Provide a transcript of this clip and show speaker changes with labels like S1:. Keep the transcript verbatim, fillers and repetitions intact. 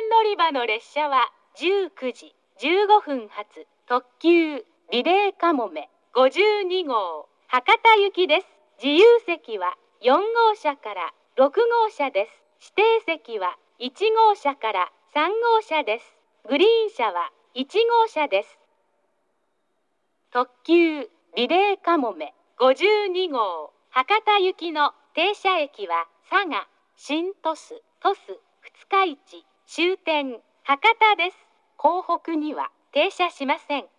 S1: 線乗り場の列車はじゅうくじじゅうごふん発特急リレーかもめごじゅうにごう博多行きです。自由席はよんごうしゃからろくごうしゃです。指定席はいちごうしゃからさんごうしゃです。グリーン車はいちごうしゃです。特急リレーかもめごじゅうにごう博多行きの停車駅は佐賀、新鳥栖、鳥栖、二日市、終点、博多です。港北には停車しません。